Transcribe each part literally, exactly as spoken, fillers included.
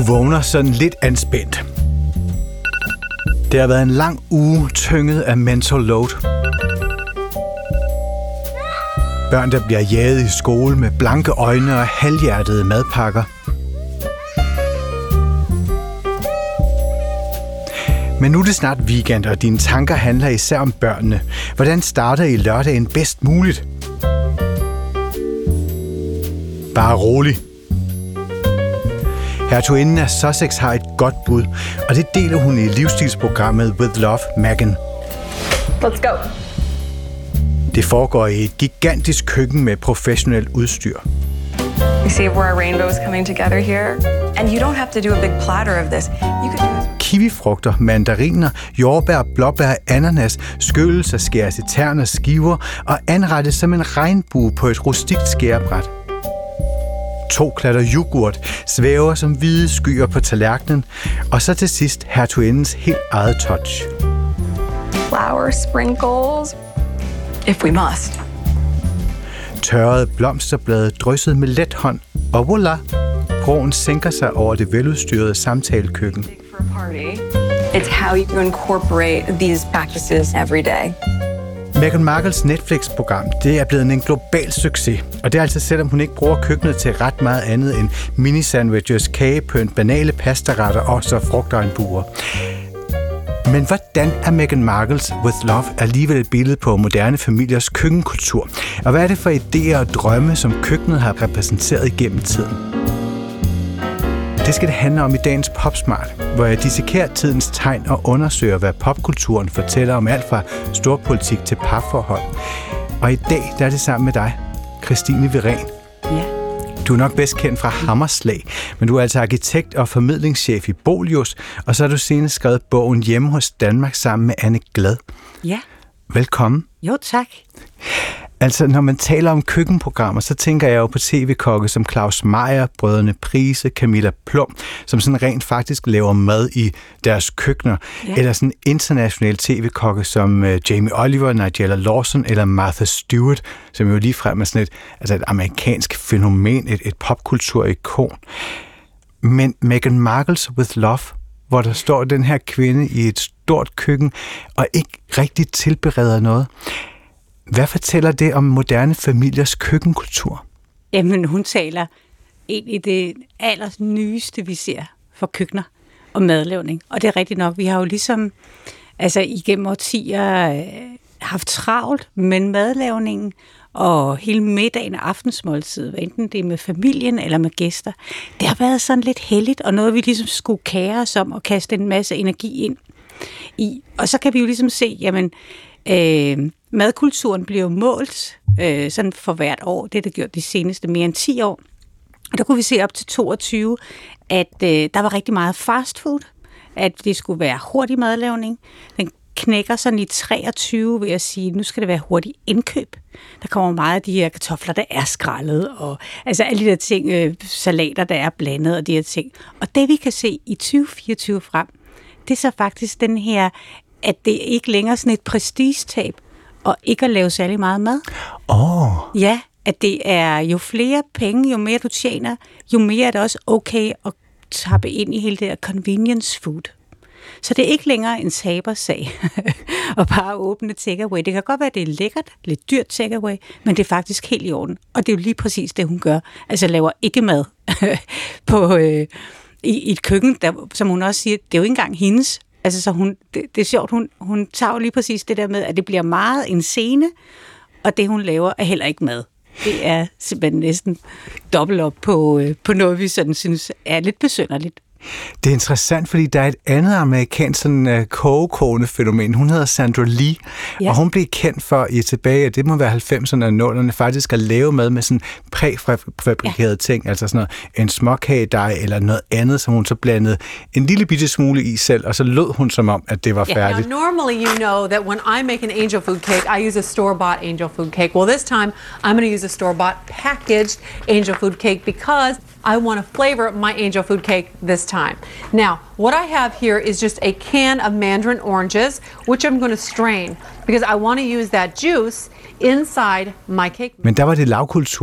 vågner sådan lidt anspændt. Det har været en lang uge tynget af mental load. Børn, der bliver jaget i skole med blanke øjne og halvhjertede madpakker. Men nu er det snart weekend, og dine tanker handler især om børnene. Hvordan starter I lørdagen bedst muligt? Bare rolig. Hertuginden af Sussex har et godt bud, og det deler hun i livsstilsprogrammet With Love, Meghan. Let's go. Det foregår i et gigantisk køkken med professionelt udstyr. You see where our rainbows coming together here? And you don't have to do a big platter of this. You could do this. Kiwifrugter, mandariner, jordbær, blåbær, ananas skylles og skæres i tern og skiver og anrettes som en regnbue på et rustikt skærebræt. To klatter yoghurt svæver som hvide skyer på tallerkenen, og så til sidst hertugindens helt eget touch. Flower sprinkles, if we must. Tørrede blomsterblade drysset med let hånd, og voilà, roen sænker sig over det veludstyrede samtalekøkken. It's how you incorporate these practices every day. Meghan Markles Netflix-program, det er blevet en global succes, og det er altså selvom hun ikke bruger køkkenet til ret meget andet end mini-sandwiches, kagepynt, banale pastaretter og så frugtregnbuer. Men hvordan er Meghan Markles With Love alligevel et billede på moderne familiers køkkenkultur? Og hvad er det for idéer og drømme, som køkkenet har repræsenteret igennem tiden? Det skal det handle om i dagens Popsmart, hvor jeg dissekerer tidens tegn og undersøger, hvad popkulturen fortæller om alt fra storpolitik til parforhold. Og i dag der er det sammen med dig, Christine Viren. Ja. Du er nok bedst kendt fra Hammerslag, men du er altså arkitekt og formidlingschef i Bolius, og så har du senest skrevet bogen Hjemme hos Danmark sammen med Anne Glad. Ja. Velkommen. Jo, tak. Altså, når man taler om køkkenprogrammer, så tænker jeg jo på tv-kokke som Claus Meyer, brødrene Price, Camilla Plum, som sådan rent faktisk laver mad i deres køkkener. Ja. Eller sådan internationale tv-kokke som uh, Jamie Oliver, Nigella Lawson eller Martha Stewart, som jo ligefrem er sådan et, altså et amerikansk fænomen, et, et popkulturikon. Men Meghan Markles With Love, hvor der står den her kvinde i et stort køkken og ikke rigtig tilbereder noget. Hvad fortæller det om moderne familiers køkkenkultur? Jamen, hun taler egentlig det allernyeste, vi ser for køkkener og madlavning. Og det er rigtigt nok, vi har jo ligesom altså igennem årtier øh, haft travlt med madlavningen og hele middagen og aftensmåltid, enten det er med familien eller med gæster. Det har været sådan lidt heldigt, og noget vi ligesom skulle kære os om og kaste en masse energi ind i. Og så kan vi jo ligesom se, jamen, øh, madkulturen bliver målt øh, sådan for hvert år. Det er det gjort de seneste mere end ti år. Og der kunne vi se op til toogtyve, at øh, der var rigtig meget fast food, at det skulle være hurtig madlavning. Den knækker sådan i treogtyve ved at sige, nu skal det være hurtig indkøb. Der kommer meget af de her kartofler, der er skrællet, og altså alle de der ting, øh, salater, der er blandet, og de her ting. Og det vi kan se i tyve fireogtyve frem, det er så faktisk den her, at det ikke længere sådan et prestigetab, og ikke at lave særlig meget mad. Åh. Oh. Ja, at det er jo flere penge, jo mere du tjener, jo mere er det også okay at tappe ind i hele det her convenience food. Så det er ikke længere en tabersag at bare åbne takeaway. Det kan godt være, at det er lækkert, lidt dyrt takeaway, men det er faktisk helt i orden. Og det er jo lige præcis det, hun gør. Altså laver ikke mad på, øh, i, i et køkken, der, som hun også siger, det er jo ikke engang hendes. Altså, så hun, det, det er sjovt, hun, hun tager jo lige præcis det der med, at det bliver meget en scene, og det, hun laver, er heller ikke mad. Det er simpelthen næsten dobbelt op på, øh, på noget, vi sådan synes er lidt besynderligt. Det er interessant, fordi der er et andet amerikansk sådan uh, kogekone fænomen. Hun hedder Sandra Lee, ja. Og hun blev kendt for i tilbage, det må være halvfemserne og nullerne, faktisk at lave mad med sådan præfabrikerede ja. ting, altså sådan noget, en småkagedej eller noget andet, som hun så blandede en lille bitte smule i selv, og så lød hun som om, at det var yeah. færdigt. Now, normally you know that when I make an angel food cake, I use a store-bought angel food cake. Well, this time I'm going to use a store-bought packaged angel food cake because I want to flavor my angel food cake this time. Now, what I have here is just a can of mandarin oranges, which I'm going to strain because I want to use that juice inside my cake. Men der var det lavkultur,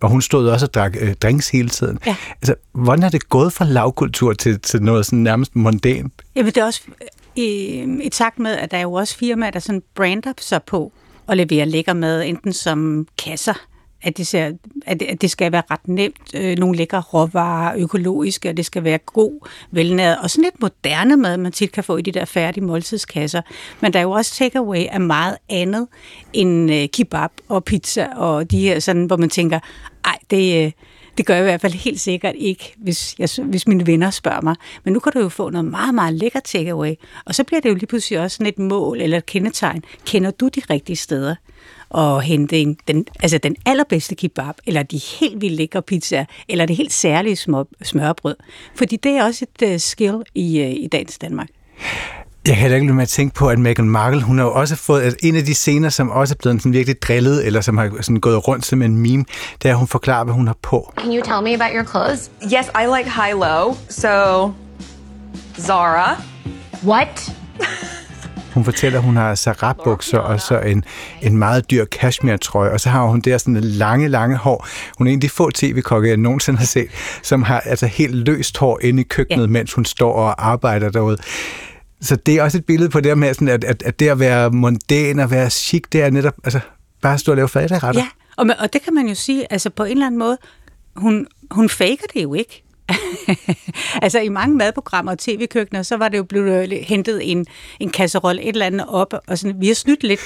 og hun stod også og drak øh, drinks hele tiden. Ja. Altså, hvordan er det gået fra lavkultur til, til noget sådan nærmest mondænt? Jamen, det er også i, i takt med, at der er jo også firmaer, der sådan brander sig på at levere lækker mad, enten som kasser, at det, ser, at det, at det skal være ret nemt, øh, nogle lækre råvarer, økologiske, og det skal være god, velnæret, og sådan lidt moderne mad, man tit kan få i de der færdige måltidskasser. Men der er jo også takeaway af meget andet end øh, kebab og pizza, og de her sådan, hvor man tænker, ej, det, øh, det gør jeg i hvert fald helt sikkert ikke, hvis, jeg, hvis mine venner spørger mig. Men nu kan du jo få noget meget, meget lækker takeaway, og så bliver det jo lige pludselig også sådan et mål eller et kendetegn. Kender du de rigtige steder? Og hente en, den, altså den allerbedste kebab, eller de helt vildt lækre pizzaer, eller det helt særlige smør, smørbrød. Fordi det er også et uh, skill i, uh, i dagens Danmark. Jeg kan heller ikke lade med at tænke på, at Meghan Markle, hun har jo også fået, at en af de scener, som også er blevet sådan virkelig drillet, eller som har sådan gået rundt som en meme, det er, at hun forklarer, hvad hun har på. Can you tell me about your clothes? Yes, I like high-low, so Zara. What? Hun fortæller, at hun har Zara-bukser og så en, en meget dyr cashmere-trøje, og så har hun der sådan lange, lange hår. Hun er en af de få tv-kokke, jeg nogensinde har set, som har altså helt løst hår inde i køkkenet, ja. Mens hun står og arbejder derude. Så det er også et billede på det med, sådan, at, at, at det at være mondæn og være chic, det er netop altså, bare stå og lave fadretter. Ja, og, og det kan man jo sige, altså på en eller anden måde, hun, hun faker det jo ikke. Altså i mange madprogrammer og tv-køkkener, så var det jo blevet hentet en, en kasserolle, et eller andet op, og sådan, vi har snydt lidt.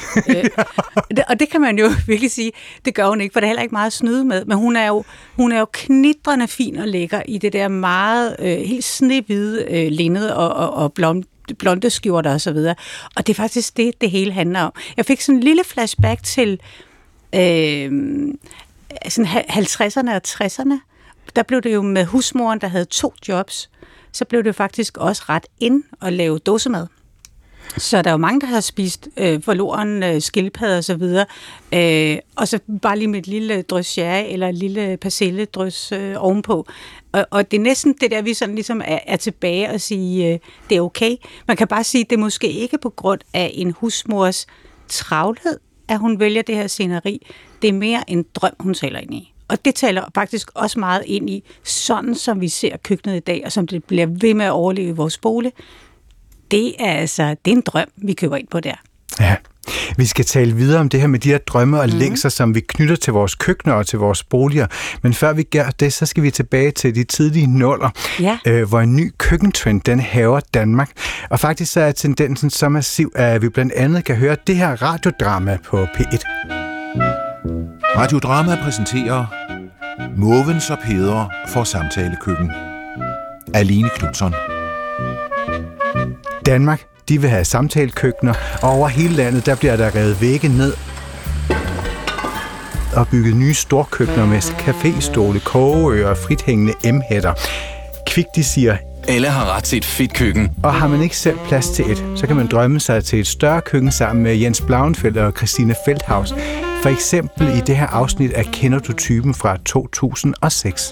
Og det kan man jo virkelig sige, det gør hun ikke, for der er heller ikke meget at snyde med, men hun er jo, hun er jo knitrende fin og lækker i det der meget øh, helt snehvide øh, linned og, og, og blond, blonde skjorter og så videre. Og det er faktisk det, det hele handler om. Jeg fik sådan en lille flashback til øh, sådan halvtredserne og tresserne. Der blev det jo med husmoren, der havde to jobs, så blev det faktisk også ret ind at lave dåsemad. Så der er jo mange, der har spist øh, forloren, øh, skildpadder og så videre, øh, og så bare lige med et lille drys sherry eller et lille persilledrys øh, ovenpå. Og, og det er næsten det der, vi sådan ligesom er, er tilbage og sige, øh, det er okay. Man kan bare sige, det er måske ikke på grund af en husmors travlhed, at hun vælger det her sceneri. Det er mere en drøm, hun taler ind i. Og det taler faktisk også meget ind i, sådan som vi ser køkkenet i dag, og som det bliver ved med at overleve i vores bolig. Det er altså, det er en drøm, vi køber ind på der. Ja, vi skal tale videre om det her med de her drømme og mm. længser, som vi knytter til vores køkkener og til vores boliger. Men før vi gør det, så skal vi tilbage til de tidlige nuller, ja. øh, hvor en ny køkkentrend, den hærger Danmark. Og faktisk så er tendensen så massiv, at vi blandt andet kan høre det her radiodrama på P et. Radiodrama præsenterer Måvens og Peder for samtalekøkken. Aline Knudsen. Danmark, de vil have samtalekøkkener, og over hele landet, der bliver der revet vægge ned og bygget nye storkøkkener med caféstole, kogeøer og frithængende emhætter. Kvik, de siger, alle har ret til et fedt køkken. Og har man ikke selv plads til et, så kan man drømme sig til et større køkken sammen med Jens Blauenfeldt og Christine Feldhaus. For eksempel i det her afsnit af Kender du typen fra to tusind og seks.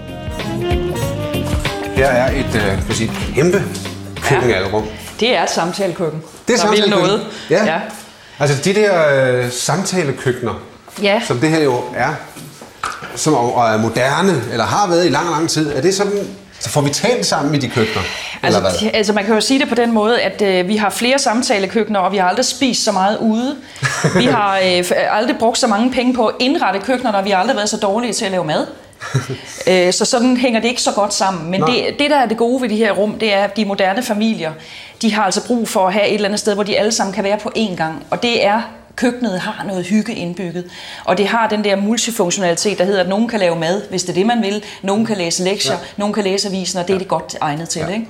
Her er et, øh, for sige, kæmpe køkkenalrum. Det er et samtalekøkken. Det er samtalekøkken. Noget. Ja. ja. Altså de der øh, samtalekøkkener, ja. som det her jo er, som og er moderne, eller har været i lang, lang tid, er det sådan, så får vi talt sammen i de køkkener? Altså, altså man kan jo sige det på den måde, at øh, vi har flere samtalekøkkener, og vi har aldrig spist så meget ude. Vi har øh, aldrig brugt så mange penge på at indrette køkkener, og vi har aldrig været så dårlige til at lave mad. øh, så sådan hænger det ikke så godt sammen. Men det, det, der er det gode ved de her rum, det er, at de moderne familier, de har altså brug for at have et eller andet sted, hvor de alle sammen kan være på én gang. Og det er, køkkenet har noget hygge indbygget. Og det har den der multifunktionalitet, der hedder, at nogen kan lave mad, hvis det er det, man vil. Nogen kan læse lektier, ja. Nogen kan læse avisen, og det er det godt egnet til, ja. Ikke?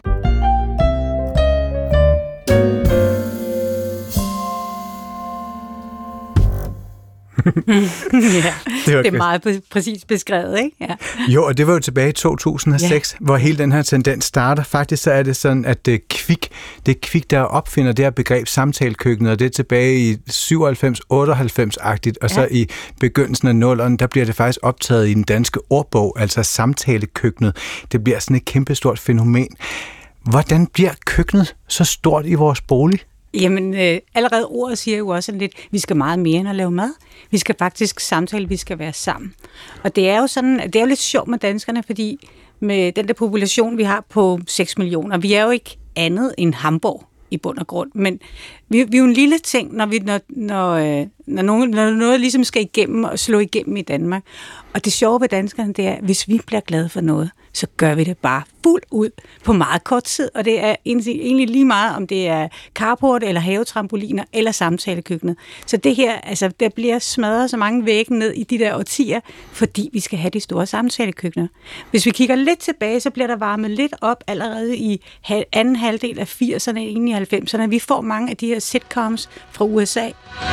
Ja, det, det er meget præcist beskrevet, ikke? Ja. Jo, og det var jo tilbage i to tusind og seks, ja. Hvor hele den her tendens starter. Faktisk så er det sådan, at det er Kvik, det er Kvik, der opfinder det her begreb samtalekøkkenet, og det er tilbage i syvoghalvfems otteoghalvfems-agtigt, og ja. Så i begyndelsen af nullerne, der bliver det faktisk optaget i den danske ordbog, altså samtalekøkkenet. Det bliver sådan et kæmpestort fænomen. Hvordan bliver køkkenet så stort i vores bolig? Jamen, øh, allerede ordet siger jo også lidt, vi skal meget mere end at lave mad. Vi skal faktisk samtale, vi skal være sammen. Og det er jo sådan, det er jo lidt sjovt med danskerne, fordi med den der population, vi har på seks millioner, vi er jo ikke andet end Hamburg i bund og grund. Men vi, vi er jo en lille ting, når, vi, når, når, når, nogen, når noget ligesom skal igennem og slå igennem i Danmark. Og det sjove ved danskerne, det er, at hvis vi bliver glade for noget, så gør vi det bare fuldt ud på meget kort tid. Og det er egentlig lige meget, om det er carport eller havetrampoliner eller samtalekøkkenet. Så det her, altså, der bliver smadret så mange vægge ned i de der årtier, fordi vi skal have de store samtalekøkkener. Hvis vi kigger lidt tilbage, så bliver der varmet lidt op allerede i anden halvdel af firserne, ind i halvfemserne. Vi får mange af de her sitcoms fra U S A.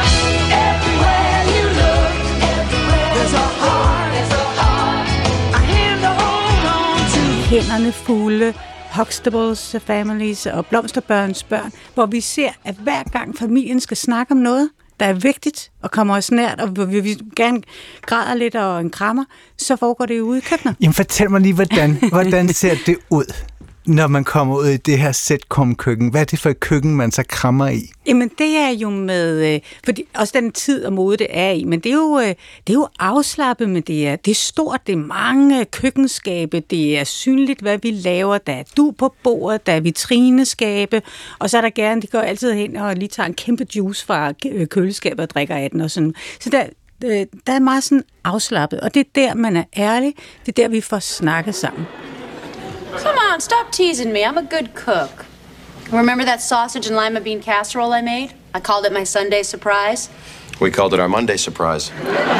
Hænderne fulde, Huxtables Families og Blomsterbørns børn, hvor vi ser, at hver gang familien skal snakke om noget, der er vigtigt og kommer os nært, og hvor vi gerne græder lidt og en krammer, så foregår det ude i køkkenet. Jamen fortæl mig lige, hvordan, hvordan ser det ud, når man kommer ud i det her sitcom-køkken? Hvad er det for et køkken, man så krammer i? Jamen det er jo med, fordi også den tid og mode, det er i, men det er jo, det er jo afslappet, men det er, det er stort, det er mange køkkenskabe, det er synligt, hvad vi laver, der er du på bordet, der er vitrineskabe, og så er der gerne, de går altid hen og lige tager en kæmpe juice fra køleskabet og drikker af den og sådan. Så der, der er meget sådan afslappet, og det er der, man er ærlig, det er der, vi får snakket sammen. Come on, stop teasing me. I'm a good cook. Remember that sausage and lima bean casserole I made? I called it my Sunday surprise. We called it our Monday surprise.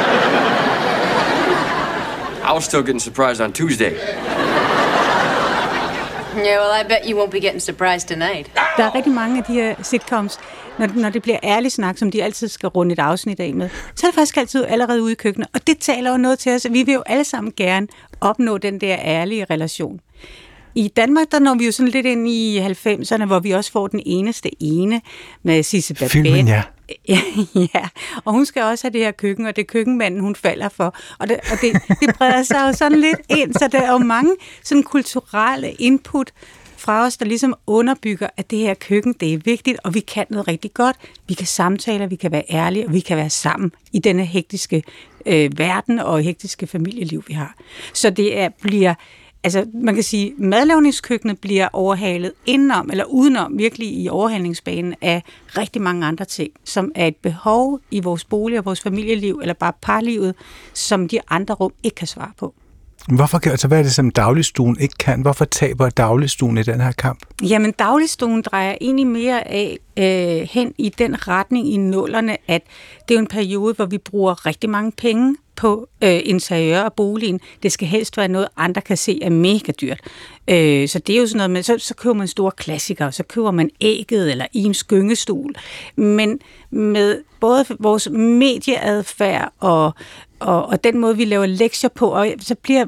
I was still getting surprised on Tuesday. Yeah, well, I bet you won't be getting surprised tonight. Der er rigtig mange af de her sitcoms, når, når det bliver ærlig snak, som de altid skal runde et afsnit af med, så er det faktisk altid allerede ude i køkkenet. Og det taler jo noget til os. Vi vil jo alle sammen gerne opnå den der ærlige relation. I Danmark, der når vi jo sådan lidt ind i halvfemserne, hvor vi også får den eneste ene med Sisse Babette. Filmen, ja. Ja, og hun skal også have det her køkken, og det er køkkenmanden, hun falder for. Og det, og det, det breder sig jo sådan lidt ind, så der er jo mange sådan kulturelle input fra os, der ligesom underbygger, at det her køkken, det er vigtigt, og vi kan noget rigtig godt. Vi kan samtale, vi kan være ærlige, og vi kan være sammen i denne hektiske øh, verden og hektiske familieliv, vi har. Så det er, bliver... Altså, man kan sige, at madlavningskøkkenet bliver overhalet indenom eller udenom, virkelig i overhalingsbanen af rigtig mange andre ting, som er et behov i vores bolig og vores familieliv, eller bare parlivet, som de andre rum ikke kan svare på. Hvorfor, altså, hvad er det, som dagligstuen ikke kan? Hvorfor taber dagligstuen i den her kamp? Jamen, dagligstuen drejer egentlig mere af øh, hen i den retning i nullerne, at det er jo en periode, hvor vi bruger rigtig mange penge på øh, interiør af boligen. Det skal helst være noget, andre kan se er mega dyrt. Øh, så det er jo sådan noget med, så, så køber man store klassikere, så køber man Ægget eller Ims gyngestol. Men med både vores medieadfærd og, og, og den måde, vi laver lektier på, og så bliver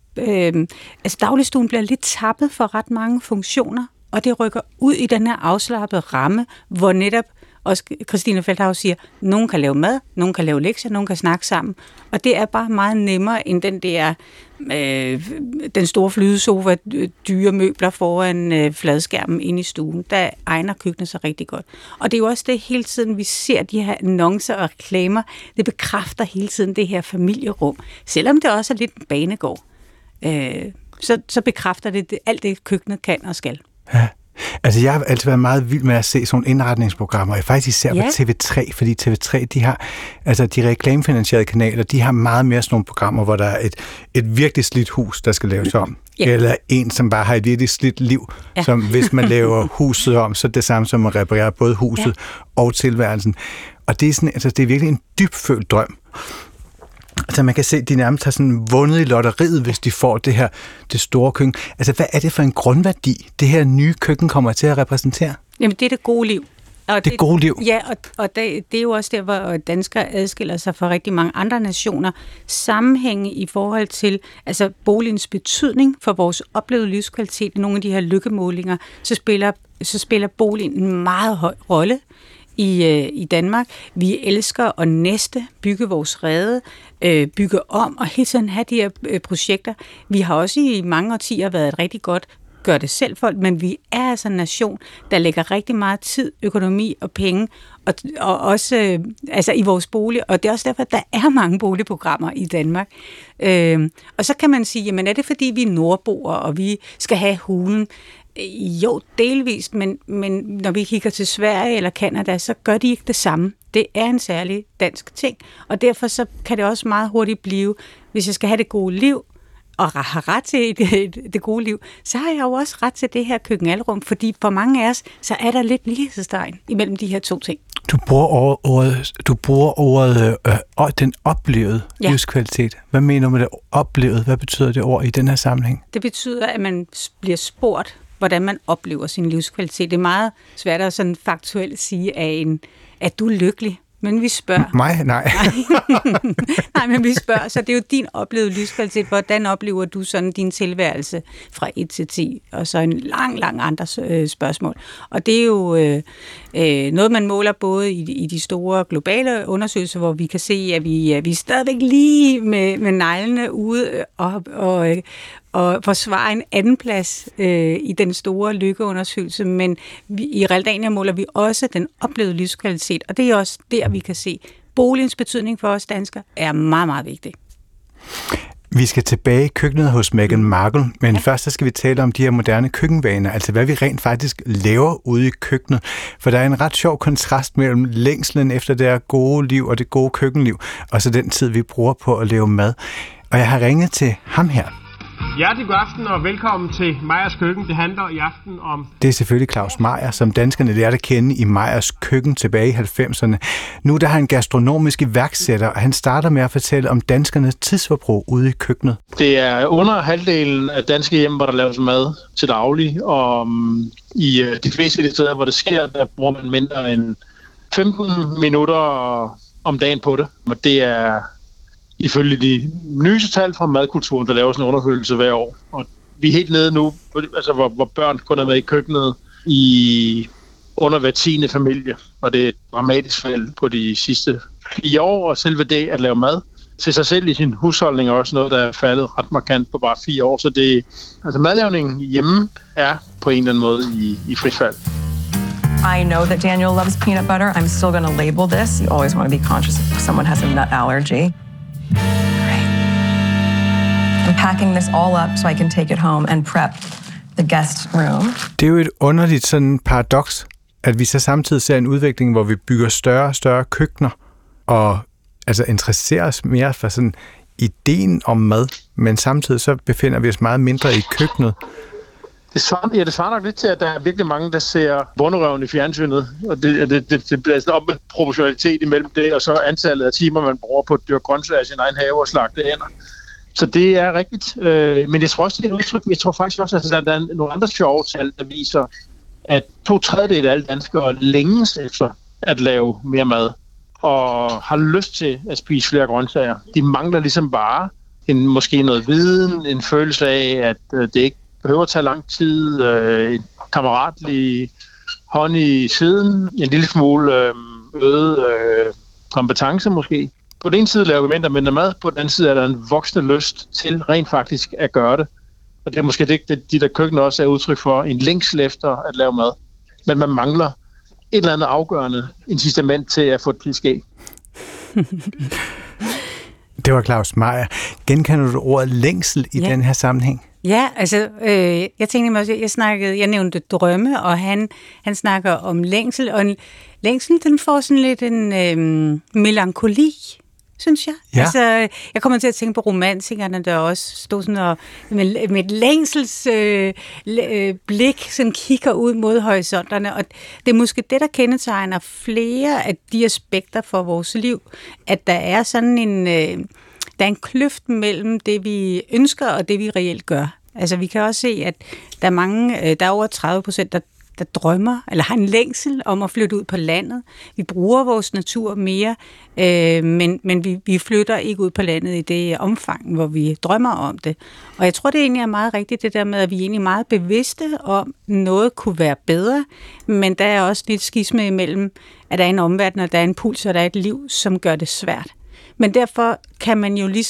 øh, altså dagligstuen bliver lidt tappet for ret mange funktioner, og det rykker ud i den her afslappede ramme, hvor netop også Christine Feldhaus siger, nogen kan lave mad, nogen kan lave lektier, nogen kan snakke sammen. Og det er bare meget nemmere end den der øh, den store flydesofa, dyre møbler foran øh, fladskærmen inde i stuen. Der egner køkkenet sig rigtig godt. Og det er jo også det hele tiden, vi ser de her annoncer og reklamer. Det bekræfter hele tiden det her familierum. Selvom det også er lidt en banegård, øh, så, så bekræfter det, det alt det, køkkenet kan og skal. Ja. Altså, jeg har altid været meget vild med at se sådan indretningsprogrammer, og faktisk især ja. på T V tre, fordi T V tre, de har, altså de reklamefinansierede kanaler, de har meget mere sådan nogle programmer, hvor der er et, et virkelig slidt hus, der skal laves om. Ja. Eller en, som bare har et virkelig slidt liv, ja. som hvis man laver huset om, så er det samme som at reparere både huset ja. og tilværelsen. Og det er, sådan, altså, det er virkelig en dybfølt drøm. Altså man kan se, at de nærmest har sådan vundet i lotteriet, hvis de får det her det store køkken. Altså hvad er det for en grundværdi, det her nye køkken kommer til at repræsentere? Jamen det er det gode liv. Og det, det gode liv? Ja, og, og det, det er jo også der, hvor danskere adskiller sig fra rigtig mange andre nationer. Sammenhænge i forhold til altså boligens betydning for vores oplevede livskvalitet i nogle af de her lykkemålinger, så spiller, så spiller boligen en meget høj rolle i, øh, i Danmark. Vi elsker at næste, bygge vores rede, øh, bygge om og hele tiden have de her øh, projekter. Vi har også i mange årtier været et rigtig godt gør det selv folk, men vi er altså en nation, der lægger rigtig meget tid, økonomi og penge, og, og også øh, altså i vores bolig, og det er også derfor, at der er mange boligprogrammer i Danmark. Øh, og så kan man sige, jamen er det fordi, vi er nordboere, og vi skal have hulen? Jo, delvist, men, men når vi kigger til Sverige eller Canada, så gør de ikke det samme. Det er en særlig dansk ting, og derfor så kan det også meget hurtigt blive, hvis jeg skal have det gode liv, og har ret til det, det gode liv, så har jeg jo også ret til det her køkkenalrum, fordi for mange af os, så er der lidt lighedstegn imellem de her to ting. Du bruger ordet, du bruger ordet øh, den oplevede ja. livskvalitet. Hvad mener du med det oplevede? Hvad betyder det ord i den her sammenhæng? Det betyder, at man bliver spurgt, hvordan man oplever sin livskvalitet. Det er meget svært at sådan faktuelt sige, at, en, at du er lykkelig. Men vi spørger. Mig? Nej. Nej, men vi spørger, så det er jo din oplevede livskvalitet. Hvordan oplever du sådan din tilværelse fra et til ti? Og så en lang, lang andre øh, spørgsmål. Og det er jo øh, øh, noget, man måler både i, i de store globale undersøgelser, hvor vi kan se, at vi, at vi er stadigvæk lige med, med neglene ude og, og, og forsvare en anden plads øh, i den store lykkeundersøgelse. Men vi, i Realdania måler vi også den oplevede livskvalitet, og det er også der, vi kan se, boligens betydning for os danskere er meget, meget vigtig. Vi skal tilbage i køkkenet hos Meghan Markle, men ja. først så skal vi tale om de her moderne køkkenvaner, altså hvad vi rent faktisk laver ude i køkkenet. For der er en ret sjov kontrast mellem længslen efter det her gode liv og det gode køkkenliv, og så den tid, vi bruger på at lave mad. Og jeg har ringet til ham her. Hjertelig god aften og velkommen til Meyers Køkken. Det handler i aften om... Det er selvfølgelig Claus Meyer, som danskerne lærte at kende i Meyers Køkken tilbage i halvfemserne. Nu der er han gastronomisk iværksætter, og han starter med at fortælle om danskernes tidsforbrug ude i køkkenet. Det er under halvdelen af danske hjem, hvor der laves mad til daglig, og um, i uh, de fleste af de steder, hvor det sker, der bruger man mindre end femten minutter om dagen på det. Og det er... ifølge de nyeste tal fra madkulturen, der laver sådan en undersøgelse hver år. Og vi er helt nede nu, altså hvor, hvor børn kun er med i køkkenet i under hver tiende familie. Og det er et dramatisk fald på de sidste fire år, og selve det at lave mad til sig selv i sin husholdning er også noget, der er faldet ret markant på bare fire år. Så det, altså madlavningen hjemme er på en eller anden måde i, i frit fald. I know that Daniel loves peanut butter. I'm still going to label this. You always want to be conscious if someone has a nut allergy. Great. I'm packing this all up so I can take it home and prep the guest room. Det er jo et underligt sådan paradoks, at vi så samtidig ser en udvikling, hvor vi bygger større og større køkkener, og altså interesserer os mere for sådan ideen om mad, men samtidig så befinder vi os meget mindre i køkkenet. Det svarer, ja, det svarer nok lidt til, at der er virkelig mange, der ser Bonderøven i fjernsynet, og det, det, det, det bliver sådan op med proportionalitet imellem det, og så antallet af timer, man bruger på at dyrke grøntsager i sin egen have og slagte ænder. Så det er rigtigt. Øh, men jeg tror også, det er et udtryk. Jeg tror faktisk også, at der er nogle andre sjove tal, der viser, at to tredjedele af alle danskere længes efter at lave mere mad, og har lyst til at spise flere grøntsager. De mangler ligesom bare en, måske noget viden, en følelse af, at øh, det ikke behøver at tage lang tid, øh, en kammeratlig hånd i siden, en lille smule øh, øget øh, kompetence måske. På den ene side laver vi mindre mindre mad, på den anden side er der en voksende lyst til rent faktisk at gøre det. Og det er måske det, det de der køkkener også er udtryk for, en længsel efter at lave mad. Men man mangler et eller andet afgørende incitament til at få det til at ske. Det var Claus Meyer. Genkender du ordet længsel i ja. den her sammenhæng? Ja, altså, øh, jeg tænkte mig også, jeg snakkede, jeg nævnte drømme, og han, han snakker om længsel, og en, længsel, den får sådan lidt en øh, melankoli, synes jeg. Ja. Altså, jeg kommer til at tænke på romantikerne, der også stod sådan og med, med et længsels øh, øh, blik, sådan kigger ud mod horisonterne, og det er måske det, der kendetegner flere af de aspekter for vores liv, at der er sådan en... Øh, Der er en kløft mellem det, vi ønsker, og det, vi reelt gør. Altså, vi kan også se, at der er mange, der er over tredive procent, der, der drømmer, eller har en længsel om at flytte ud på landet. Vi bruger vores natur mere, øh, men, men vi, vi flytter ikke ud på landet i det omfang, hvor vi drømmer om det. Og jeg tror, det egentlig er meget rigtigt, det der med, at vi er egentlig meget bevidste om, at noget kunne være bedre, men der er også lidt skisme imellem, at der er en omverden, og der er en puls, og der er et liv, som gør det svært. Men derfor kan man jo ligesom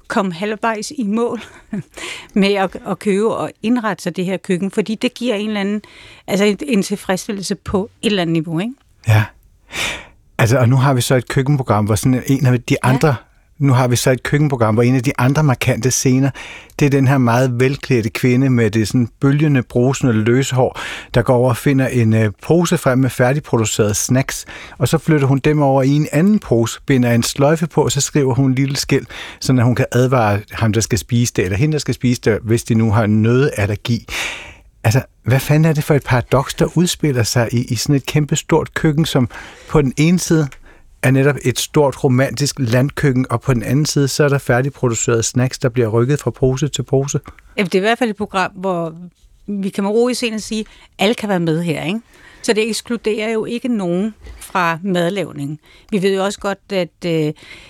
komme halvvejs i mål med at, at købe og indrette sig det her køkken, fordi det giver en eller anden, altså en tilfredsstillelse på et eller andet niveau, ikke? Ja. Altså, og nu har vi så et køkkenprogram, hvor sådan en af de andre, ja. nu har vi så et køkkenprogram, hvor en af de andre markante scener, det er den her meget velklædte kvinde med det sådan bølgende, brusende løshår, der går over og finder en øh, pose frem med færdigproducerede snacks, og så flytter hun dem over i en anden pose, binder en sløjfe på, og så skriver hun en lille skilt, så hun kan advare ham, der skal spise det, eller hende, der skal spise det, hvis de nu har en nøddeallergi. Altså, hvad fanden er det for et paradoks, der udspiller sig i, i sådan et kæmpe stort køkken, som på den ene side er netop et stort romantisk landkøkken, og på den anden side, så er der færdigproducerede snacks, der bliver rykket fra pose til pose? Jamen, det er i hvert fald et program, hvor vi kan med ro i scenen sige, at alle kan være med her, ikke? Så det ekskluderer jo ikke nogen fra madlavning. Vi ved jo også godt, at øh,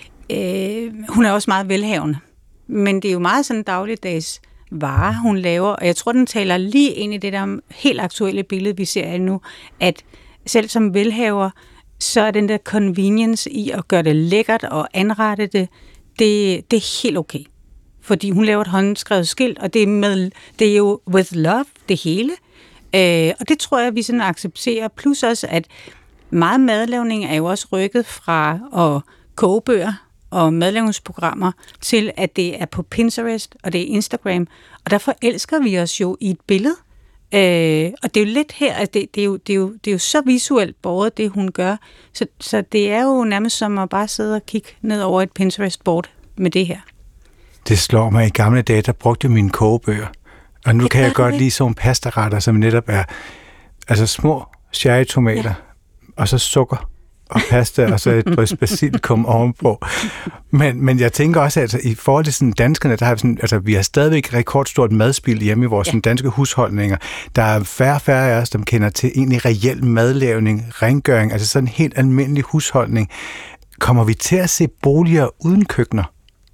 øh, hun er også meget velhavende, men det er jo meget sådan dagligdags varer, hun laver, og jeg tror, den taler lige ind i det der helt aktuelle billede, vi ser nu, at selv som velhaver, så er den der convenience i at gøre det lækkert og anrette det, det, det er helt okay. Fordi hun laver et håndskrevet skilt, og det er, med, det er jo with love, det hele. Øh, og det tror jeg, vi sådan accepterer. Plus også, at meget madlavning er jo også rykket fra at kogebøger og madlavningsprogrammer til, at det er på Pinterest, og det er Instagram. Og der forelsker vi os jo i et billede. Øh, og det er jo lidt her, at det, det, er jo, det, er jo, det er jo så visuelt båret, det hun gør. Så, så det er jo nærmest som at bare sidde og kigge ned over et Pinterest-board med det her. Det slår mig, i gamle dage, der brugte mine kogebøger. Og nu det kan jeg godt lide sådan nogle pastaretter, som netop er altså små cherrytomater, ja. Og så sukker og pasta, og så et drys basilikum ovenpå. Men, men jeg tænker også, at altså, i forhold til sådan danskerne, der har vi, sådan, altså, vi har stadigvæk rekordstort madspild hjemme i vores ja. sådan, danske husholdninger. Der er færre og færre af os, der kender til egentlig reel madlavning, rengøring, altså sådan en helt almindelig husholdning. Kommer vi til at se boliger uden køkkener?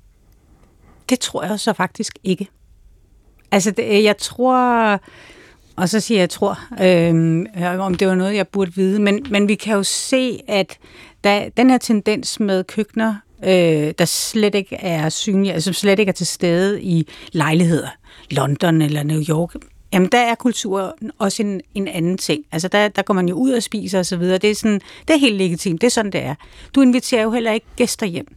Det tror jeg så faktisk ikke. Altså, det, jeg tror... Og så siger jeg, jeg tror, øh, om det var noget, jeg burde vide. Men, men vi kan jo se, at der, den her tendens med køkkener, øh, der slet ikke er synlige, altså slet ikke er til stede i lejligheder, London eller New York, jamen der er kultur også en, en anden ting. Altså der, der går man jo ud og spiser og så videre. Det er, sådan, det er helt legitimt, det er sådan, det er. Du inviterer jo heller ikke gæster hjem.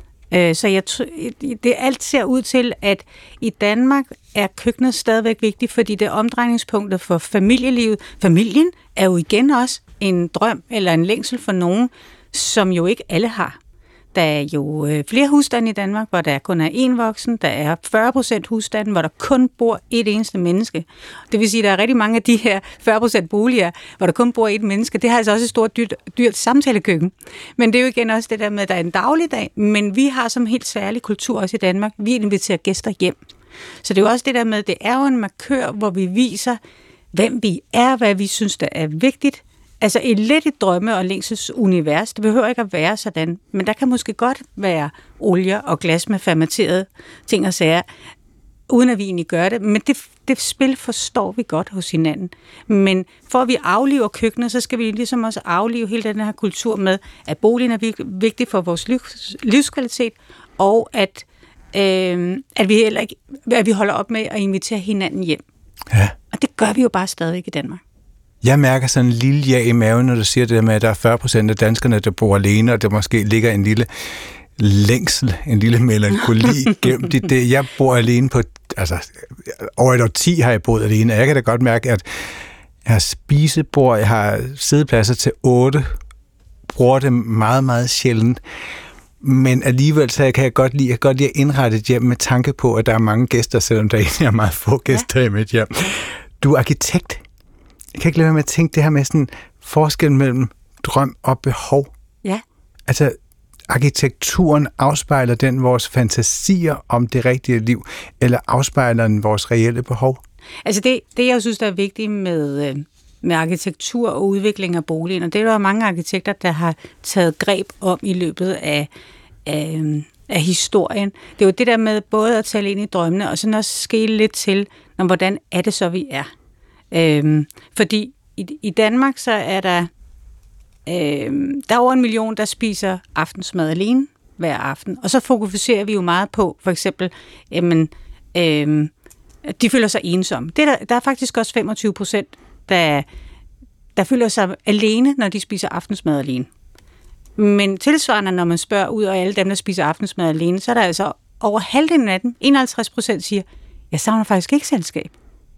Så jeg, det alt ser ud til, at i Danmark er køkkenet stadigvæk vigtigt, fordi det er omdrejningspunktet for familielivet. Familien er jo igen også en drøm eller en længsel for nogen, som jo ikke alle har. Der er jo flere husstande i Danmark, hvor der kun er én voksen. Der er fyrre procent husstande, hvor der kun bor et eneste menneske. Det vil sige, at der er rigtig mange af de her fyrre procent boliger, hvor der kun bor et menneske. Det har altså også et stort, dyrt, dyrt samtalekøkken. Men det er jo igen også det der med, at der er en dagligdag. Men vi har som helt særlig kultur også i Danmark. Vi inviterer gæster hjem. Så det er jo også det der med, at det er jo en markør, hvor vi viser, hvem vi er, hvad vi synes, der er vigtigt. Altså et lidt et drømme- og længselsunivers. Det behøver ikke at være sådan, men der kan måske godt være olier og glas med fermenterede ting og sager, uden at vi egentlig gør det. Men det, det spil forstår vi godt hos hinanden. Men for at vi afliver køkkenet, så skal vi ligesom også aflive hele den her kultur med, at boligen er vigtig for vores livskvalitet, og at, øh, at, vi heller ikke, at vi holder op med at invitere hinanden hjem. Ja. Og det gør vi jo bare stadig i Danmark. Jeg mærker sådan en lille ja i maven, når du siger det der med, at der er fyrre procent af danskerne, der bor alene, og der måske ligger en lille længsel, en lille melankoli gemt i det. Jeg bor alene på, altså over et årti har jeg boet alene, og jeg kan da godt mærke, at jeg har spisebord, jeg har siddepladser til otte, bruger det meget, meget sjældent. Men alligevel så kan jeg godt lide, jeg kan godt lide at indrette et hjem med tanke på, at der er mange gæster, selvom der egentlig er meget få gæster ja. i mit hjem. Du er arkitekt. Jeg kan ikke lade være med at tænke det her med sådan forskel mellem drøm og behov. Ja. Altså, arkitekturen, afspejler den vores fantasier om det rigtige liv, eller afspejler den vores reelle behov? Altså det, det jeg synes, der er vigtigt med, med arkitektur og udvikling af boligen, og det er der mange arkitekter, der har taget greb om i løbet af, af, af historien. Det er jo det der med både at tale ind i drømmene, og sådan også skele lidt til, når, hvordan er det så, vi er. Øhm, fordi i, i Danmark så er der øhm, der er over en million, der spiser aftensmad alene. hver aften. Og så fokuserer vi jo meget på, for eksempel, jamen, øhm, de føler sig ensomme. Det er der, der er faktisk også femogtyve procent, der, der føler sig alene, når de spiser aftensmad alene. Men tilsvarende, når man spørger ud af alle dem, der spiser aftensmad alene, så er der altså over halvdelen af dem, enoghalvtreds procent siger, jeg savner faktisk ikke selskab.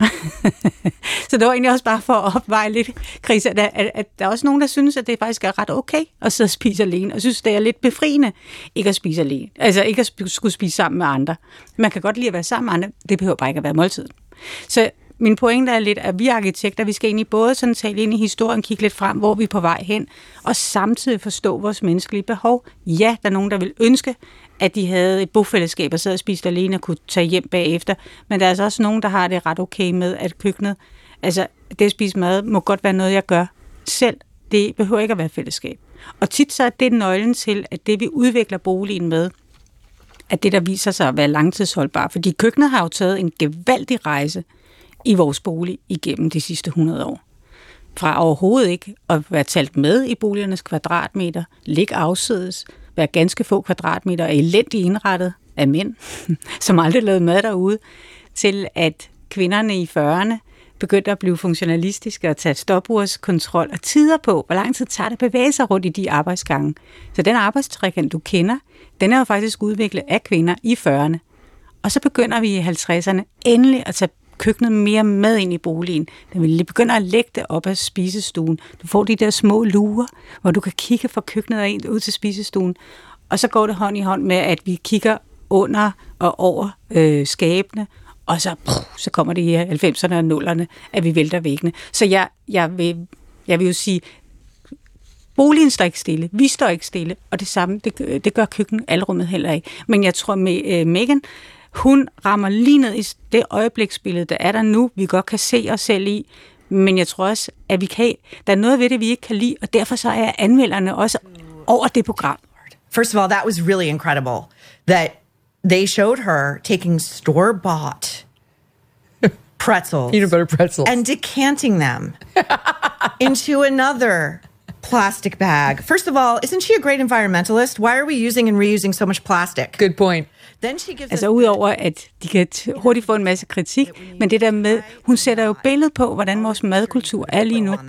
Så det var egentlig også bare for at opveje lidt, Chris, at, at, at der er også nogen, der synes, at det faktisk er ret okay at sidde og spise alene, og synes, det er lidt befriende ikke at spise alene. Altså ikke at skulle spise sammen med andre. Man kan godt lide at være sammen med andre, det behøver bare ikke at være måltid. Så min pointe er lidt, at vi arkitekter, vi skal egentlig både sådan tale ind i historien, kigge lidt frem, hvor vi er på vej hen, og samtidig forstå vores menneskelige behov. Ja, der er nogen, der vil ønske, at de havde et bofællesskab og sad og spiste alene og kunne tage hjem bagefter, men der er altså også nogen, der har det ret okay med, at køkkenet, altså det at spise mad, må godt være noget, jeg gør selv. Det behøver ikke at være fællesskab. Og tit så er det nøglen til, at det vi udvikler boligen med, at det der viser sig at være langtidsholdbart, fordi køkkenet har jo taget en gevaldig rejse i vores bolig igennem de sidste hundrede år. Fra overhovedet ikke at være talt med i boligernes kvadratmeter, ligge afsides, være ganske få kvadratmeter og elendigt indrettet af mænd, som aldrig lavede mad derude, til at kvinderne i fyrrerne begyndte at blive funktionalistiske og tage stopurskontrol og tider på, hvor lang tid tager det at bevæge sig rundt i de arbejdsgange. Så den arbejdstrækant, du kender, den er jo faktisk udviklet af kvinder i fyrrerne. Og så begynder vi i halvtredserne endelig at tage køkkenet mere med ind i boligen. Den vil begynder at lægge det op af spisestuen. Du får de der små luger, hvor du kan kigge fra køkkenet og ind ud til spisestuen. Og så går det hånd i hånd med, at vi kigger under og over øh, skabene, og så, pff, så kommer det i halvfemserne og nullerne, at vi vælter væggene. Så jeg, jeg, vil, jeg vil jo sige, boligen står ikke stille, vi står ikke stille, og det samme, det, det gør køkken alrummet heller ikke. Men jeg tror med øh, Meghan, hun rammer lige ned i det øjebliksbillede, der er der nu, vi godt kan se os selv i, men jeg tror også, at vi kan, der er noget ved det, vi ikke kan lide, og derfor så er anmelderne også over det program. First of all, that was really incredible, that they showed her taking store-bought pretzels, peanut butter pretzels, and decanting them into another plastic bag. First of all, isn't she a great environmentalist? Why are we using and reusing so much plastic? Good point. Altså udover at de kan hurtigt få en masse kritik, men det der med, hun sætter jo billedet på, hvordan vores madkultur er lige nu.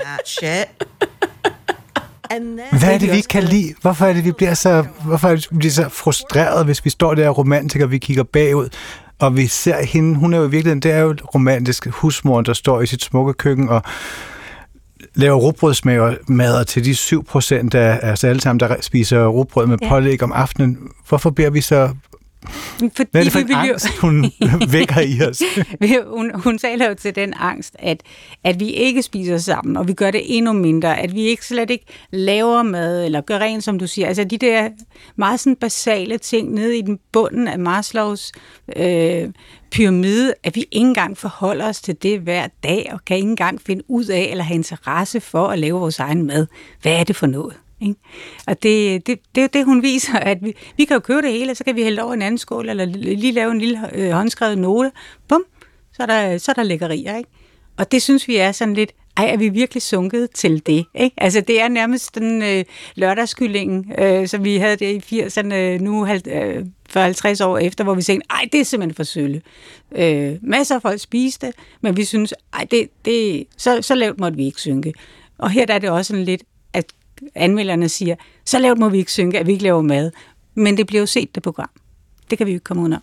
Hvad er det, vi ikke kan lide? Hvorfor er det, vi bliver så, hvorfor er det, vi bliver så frustreret, hvis vi står der romantikere, vi kigger bagud, og vi ser hende, hun er jo virkelig, det er jo romantisk husmoren, der står i sit smukke køkken og laver rugbrødsmadder til de syv procent af os alle sammen, der spiser rugbrød med pålæg om aftenen. Hvorfor bliver vi så... Fordi hvad er det for en vi angst, hun vækker i os? hun, hun taler jo til den angst, at, at vi ikke spiser sammen, og vi gør det endnu mindre, at vi ikke slet ikke laver mad, eller gør rent, som du siger. Altså de der meget sådan basale ting nede i den bunden af Maslows øh, pyramide, at vi ikke engang forholder os til det hver dag, og kan ikke engang finde ud af, eller have interesse for at lave vores egen mad. Hvad er det for noget? Ikke? Og det, det, det er det, hun viser, at vi, vi kan jo købe det hele, så kan vi hælde over en anden skål, eller lige lave en lille øh, håndskrevet note. Bum, så er der, så er der lækkerier, ikke? Og det synes vi er sådan lidt, ej, er vi virkelig sunket til det, ikke? Altså, det er nærmest den øh, lørdagskyllingen, øh, som vi havde det i firserne, øh, nu øh, for halvtreds år efter, hvor vi tænkte, ej, det er simpelthen for sølle. Øh, masser af folk spiste, men vi synes, ej, det, det, så, så lavt måtte vi ikke synke. Og her der er det også sådan lidt, at anmelderne siger, så lavt må vi ikke synke, at vi ikke laver mad. Men det bliver jo set, det program. Det kan vi jo ikke komme under.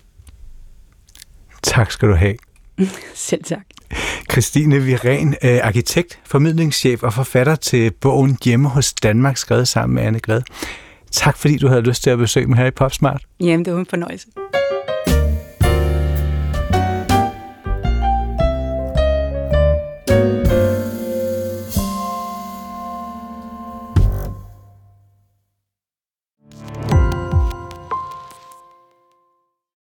Tak skal du have. Selv tak. Christine Viren, arkitekt, formidlingschef og forfatter til bogen Hjemme hos Danmark, skrevet sammen med Anne Gred. Tak fordi du havde lyst til at besøge mig her i PopSmart. Jamen, det var en fornøjelse.